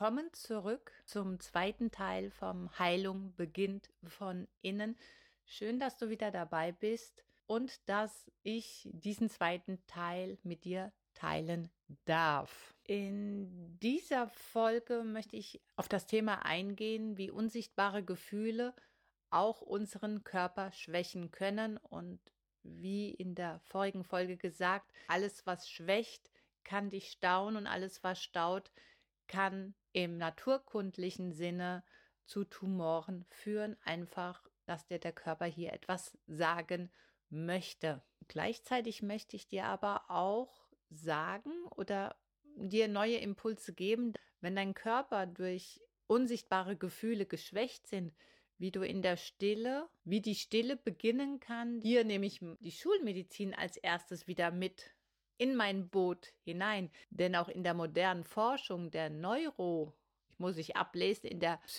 Willkommen zurück zum zweiten Teil vom Heilung beginnt von innen. Schön, dass du wieder dabei bist und dass ich diesen zweiten Teil mit dir teilen darf. In dieser Folge möchte ich auf das Thema eingehen, wie unsichtbare Gefühle auch unseren Körper schwächen können und wie in der vorigen Folge gesagt, alles was schwächt, kann dich stauen und alles was staut, kann im naturkundlichen Sinne zu Tumoren führen, einfach, dass dir der Körper hier etwas sagen möchte. Gleichzeitig möchte ich dir aber auch sagen oder dir neue Impulse geben, wenn dein Körper durch unsichtbare Gefühle geschwächt sind, wie du in der Stille, wie die Stille beginnen kann. Hier nehme ich die Schulmedizin als erstes wieder mit in mein Boot hinein. Denn auch in der modernen Forschung der ich muss ich ablesen, in der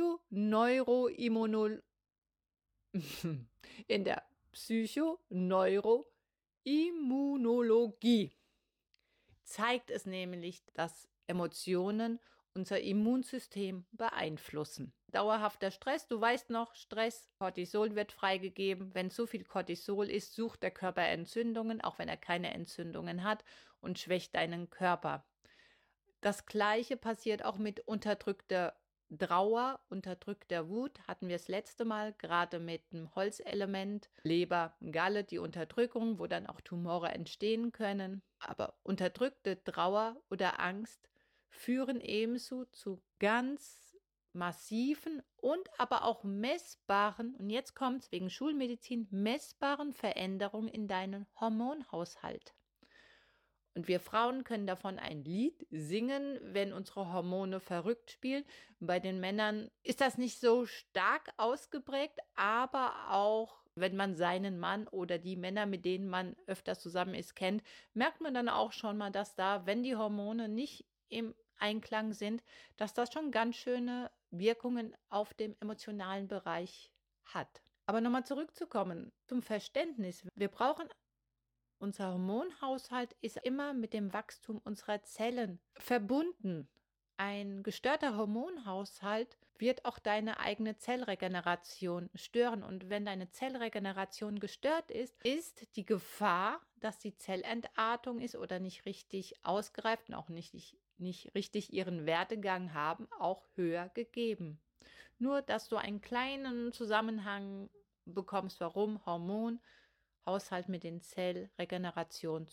Psychoneuroimmunologie zeigt es nämlich, dass Emotionen unser Immunsystem beeinflussen. Dauerhafter Stress, du weißt noch, Stress, Cortisol wird freigegeben. Wenn zu viel Cortisol ist, sucht der Körper Entzündungen, auch wenn er keine Entzündungen hat, und schwächt deinen Körper. Das Gleiche passiert auch mit unterdrückter Trauer, unterdrückter Wut, hatten wir das letzte Mal, gerade mit dem Holzelement, Leber, Galle, die Unterdrückung, wo dann auch Tumore entstehen können. Aber unterdrückte Trauer oder Angst führen ebenso zu ganz massiven und aber auch messbaren, und jetzt kommt's wegen Schulmedizin, messbaren Veränderungen in deinem Hormonhaushalt. Und wir Frauen können davon ein Lied singen, wenn unsere Hormone verrückt spielen. Bei den Männern ist das nicht so stark ausgeprägt, aber auch wenn man seinen Mann oder die Männer, mit denen man öfters zusammen ist, kennt, merkt man dann auch schon mal, dass da, wenn die Hormone nicht im Einklang sind, dass das schon ganz schöne Wirkungen auf dem emotionalen Bereich hat. Aber nochmal zurückzukommen zum Verständnis. Unser Hormonhaushalt ist immer mit dem Wachstum unserer Zellen verbunden. Ein gestörter Hormonhaushalt wird auch deine eigene Zellregeneration stören. Und wenn deine Zellregeneration gestört ist, ist die Gefahr, dass die Zellentartung ist oder nicht richtig ausgereift und auch nicht richtig ihren Werdegang haben, auch höher gegeben. Nur, dass du einen kleinen Zusammenhang bekommst, warum Haushalt mit den Zellregeneration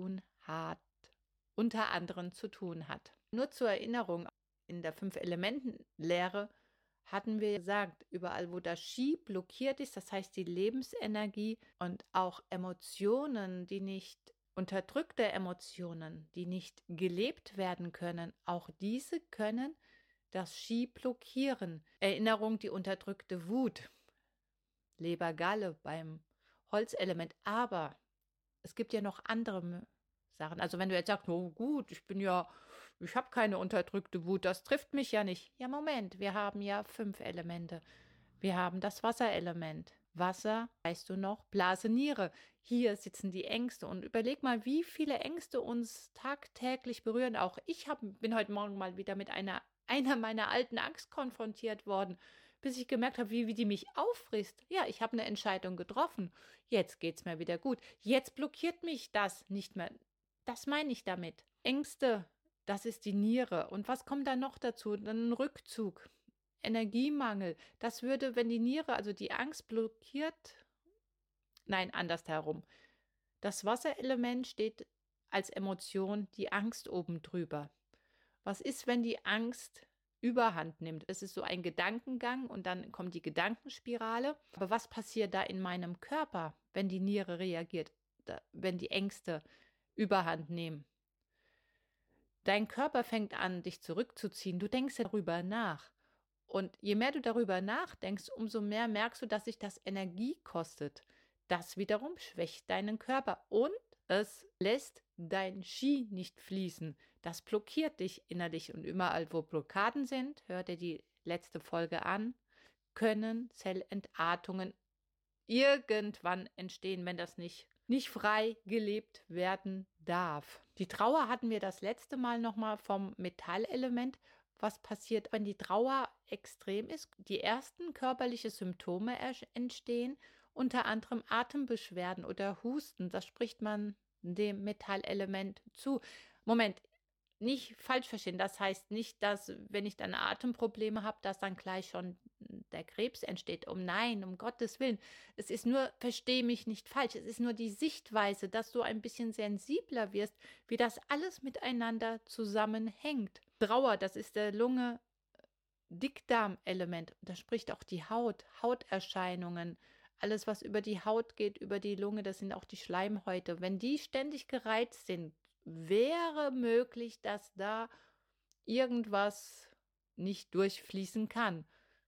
unter anderem zu tun hat. Nur zur Erinnerung, in der 5-Elementen-Lehre hatten wir gesagt, überall wo das Qi blockiert ist, das heißt die Lebensenergie und auch Emotionen, unterdrückte Emotionen, die nicht gelebt werden können, auch diese können das Qi blockieren. Erinnerung, die unterdrückte Wut, Leber-Galle beim Holzelement, aber es gibt ja noch andere Sachen. Also wenn du jetzt sagst, oh gut, ich habe keine unterdrückte Wut, das trifft mich ja nicht. Ja, Moment, wir haben ja 5 Elemente. Wir haben das Wasserelement. Wasser, weißt du noch, Blase, Niere. Hier sitzen die Ängste und überleg mal, wie viele Ängste uns tagtäglich berühren. Auch ich bin heute Morgen mal wieder mit einer meiner alten Angst konfrontiert worden, bis ich gemerkt habe, wie die mich auffrisst. Ja, ich habe eine Entscheidung getroffen. Jetzt geht's mir wieder gut. Jetzt blockiert mich das nicht mehr. Das meine ich damit. Ängste, das ist die Niere. Und was kommt da noch dazu? Dann ein Rückzug, Energiemangel. Das würde, wenn die Niere, also die Angst blockiert, nein, andersherum. Das Wasserelement steht als Emotion die Angst oben drüber. Was ist, wenn die Angst Überhand nimmt? Es ist so ein Gedankengang und dann kommt die Gedankenspirale. Aber was passiert da in meinem Körper, wenn die Niere reagiert, wenn die Ängste Überhand nehmen? Dein Körper fängt an, dich zurückzuziehen. Du denkst darüber nach. Und je mehr du darüber nachdenkst, umso mehr merkst du, dass sich das Energie kostet. Das wiederum schwächt deinen Körper und es lässt dein Qi nicht fließen. Das blockiert dich innerlich und überall, wo Blockaden sind, hör dir die letzte Folge an, können Zellentartungen irgendwann entstehen, wenn das nicht frei gelebt werden darf. Die Trauer hatten wir das letzte Mal nochmal vom Metallelement. was passiert, wenn die Trauer extrem ist. Die ersten körperlichen Symptome entstehen, unter anderem Atembeschwerden oder Husten. Das spricht man dem Metallelement zu. Moment, nicht falsch verstehen. Das heißt nicht, dass, wenn ich dann Atemprobleme habe, dass dann gleich schon der Krebs entsteht. Nein, um Gottes Willen. Es ist nur, verstehe mich nicht falsch, es ist nur die Sichtweise, dass du ein bisschen sensibler wirst, wie das alles miteinander zusammenhängt. Trauer, das ist der Lunge, Dickdarmelement. Da spricht auch die Haut, Hauterscheinungen. Alles, was über die Haut geht, über die Lunge, das sind auch die Schleimhäute. Wenn die ständig gereizt sind, wäre möglich, dass da irgendwas nicht durchfließen kann.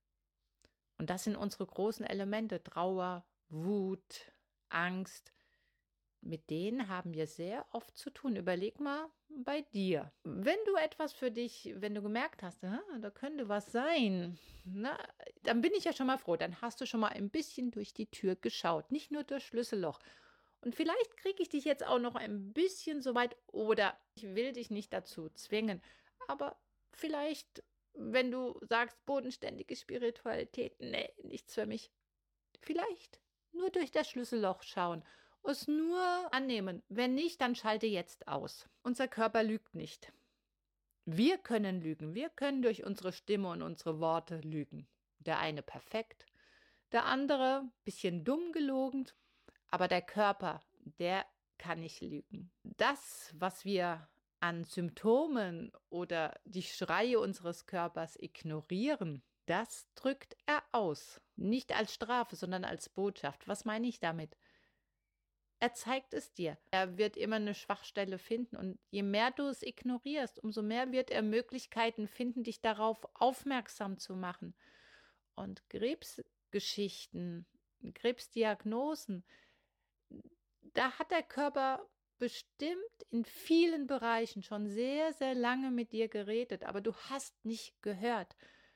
Und das sind unsere großen Elemente: Trauer, Wut, Angst. Mit denen haben wir sehr oft zu tun. Überleg mal bei dir. Wenn du etwas für dich, wenn du gemerkt hast, da könnte was sein, dann bin ich ja schon mal froh. Dann hast du schon mal ein bisschen durch die Tür geschaut, nicht nur durch Schlüsselloch. Und vielleicht kriege ich dich jetzt auch noch ein bisschen so weit, oder ich will dich nicht dazu zwingen, aber vielleicht, wenn du sagst, bodenständige Spiritualität, nee, nichts für mich, vielleicht nur durch das Schlüsselloch schauen, es nur annehmen. Wenn nicht, dann schalte jetzt aus. Unser Körper lügt nicht. Wir können lügen. Wir können durch unsere Stimme und unsere Worte lügen. Der eine perfekt, der andere bisschen dumm gelogen, aber der Körper, der kann nicht lügen. Das, was wir an Symptomen oder die Schreie unseres Körpers ignorieren, das drückt er aus. Nicht als Strafe, sondern als Botschaft. Was meine ich damit? Er zeigt es dir. Er wird immer eine Schwachstelle finden. Und je mehr du es ignorierst, umso mehr wird er Möglichkeiten finden, dich darauf aufmerksam zu machen. Und Krebsgeschichten, Krebsdiagnosen, da hat der Körper bestimmt in vielen Bereichen schon sehr, sehr lange mit dir geredet, aber du hast nicht gehört.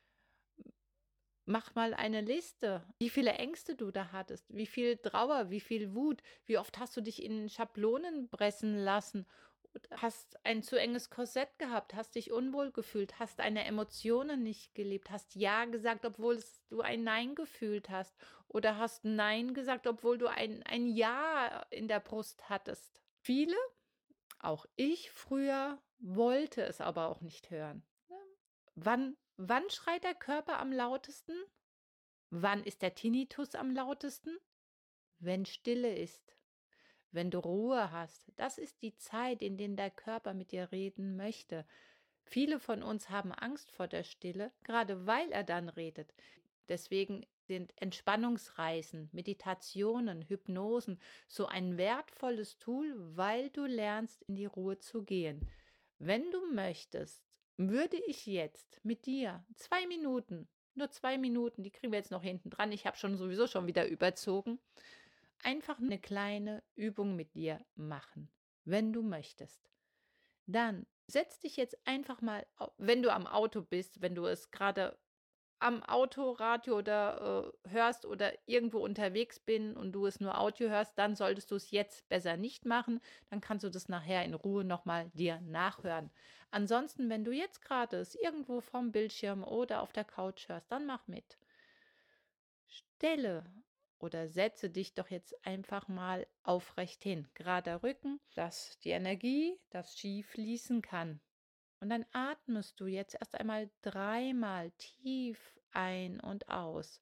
Mach mal eine Liste, wie viele Ängste du da hattest, wie viel Trauer, wie viel Wut, wie oft hast du dich in Schablonen pressen lassen, hast ein zu enges Korsett gehabt, hast dich unwohl gefühlt, hast deine Emotionen nicht gelebt, hast Ja gesagt, obwohl du ein Nein gefühlt hast, oder hast Nein gesagt, obwohl du ein Ja in der Brust hattest. Viele, auch ich früher, wollte es aber auch nicht hören. Wann schreit der Körper am lautesten? Wann ist der Tinnitus am lautesten? Wenn Stille ist, wenn du Ruhe hast. Das ist die Zeit, in der der Körper mit dir reden möchte. Viele von uns haben Angst vor der Stille, gerade weil er dann redet. Deswegen sind Entspannungsreisen, Meditationen, Hypnosen so ein wertvolles Tool, weil du lernst, in die Ruhe zu gehen. Wenn du möchtest, würde ich jetzt mit dir 2 Minuten, nur 2 Minuten, die kriegen wir jetzt noch hinten dran, ich habe sowieso schon wieder überzogen, einfach eine kleine Übung mit dir machen, wenn du möchtest. Dann setz dich jetzt einfach mal, wenn du am Auto bist, wenn du es gerade am Autoradio oder hörst oder irgendwo unterwegs bin und du es nur Audio hörst, dann solltest du es jetzt besser nicht machen. Dann kannst du das nachher in Ruhe nochmal dir nachhören. Ansonsten, wenn du jetzt gerade es irgendwo vom Bildschirm oder auf der Couch hörst, dann mach mit. Stelle oder setze dich doch jetzt einfach mal aufrecht hin. Gerader Rücken, dass die Energie, das Qi fließen kann. Und dann atmest du jetzt erst einmal 3-mal tief ein und aus.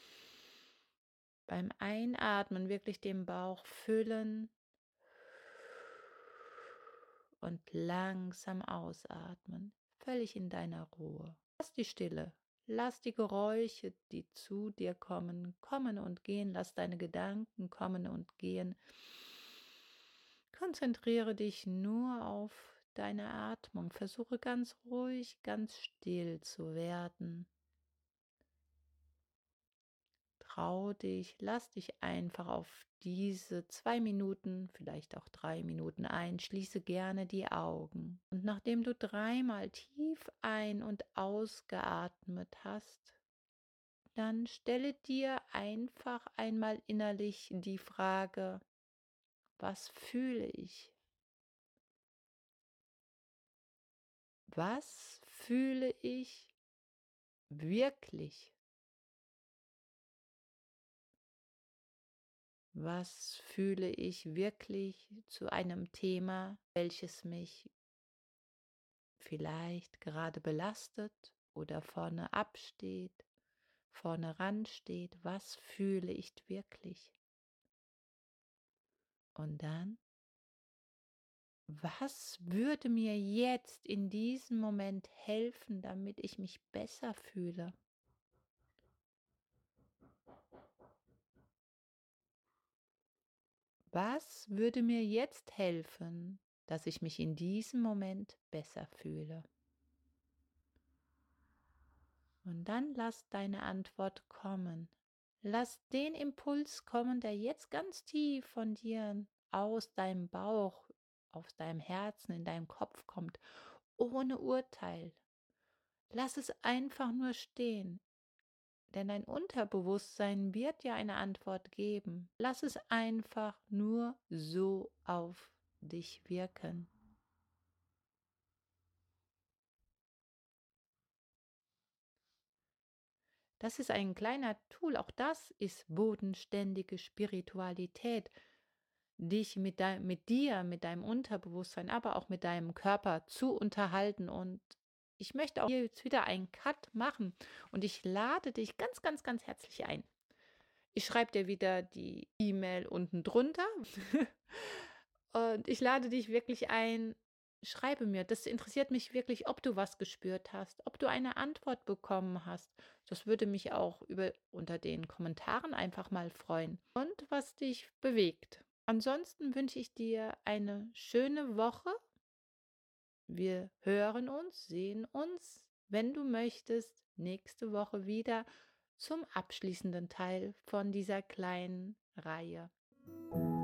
Beim Einatmen wirklich den Bauch füllen und langsam ausatmen, völlig in deiner Ruhe. Lass die Stille, lass die Geräusche, die zu dir kommen, kommen und gehen. Lass deine Gedanken kommen und gehen. Konzentriere dich nur auf deine Atmung. Versuche ganz ruhig, ganz still zu werden. Trau dich, lass dich einfach auf diese 2 Minuten, vielleicht auch 3 Minuten ein. Schließe gerne die Augen. Und nachdem du 3-mal tief ein- und ausgeatmet hast, dann stelle dir einfach einmal innerlich die Frage: Was fühle ich? Was fühle ich wirklich? Was fühle ich wirklich zu einem Thema, welches mich vielleicht gerade belastet oder vorne absteht, vorne ran steht? Was fühle ich wirklich? Und dann, was würde mir jetzt in diesem Moment helfen, damit ich mich besser fühle? Was würde mir jetzt helfen, dass ich mich in diesem Moment besser fühle? Und dann lass deine Antwort kommen. Lass den Impuls kommen, der jetzt ganz tief von dir aus deinem Bauch, aus deinem Herzen, in deinem Kopf kommt, ohne Urteil. Lass es einfach nur stehen, denn dein Unterbewusstsein wird dir eine Antwort geben. Lass es einfach nur so auf dich wirken. Das ist ein kleiner Tool, auch das ist bodenständige Spiritualität, dich mit dir, mit deinem Unterbewusstsein, aber auch mit deinem Körper zu unterhalten. Und ich möchte auch hier jetzt wieder einen Cut machen und ich lade dich ganz, ganz, ganz herzlich ein. Ich schreibe dir wieder die E-Mail unten drunter und ich lade dich wirklich ein. Schreibe mir, das interessiert mich wirklich, ob du was gespürt hast, ob du eine Antwort bekommen hast. Das würde mich auch unter den Kommentaren einfach mal freuen. Und was dich bewegt. Ansonsten wünsche ich dir eine schöne Woche. Wir hören uns, sehen uns, wenn du möchtest, nächste Woche wieder zum abschließenden Teil von dieser kleinen Reihe.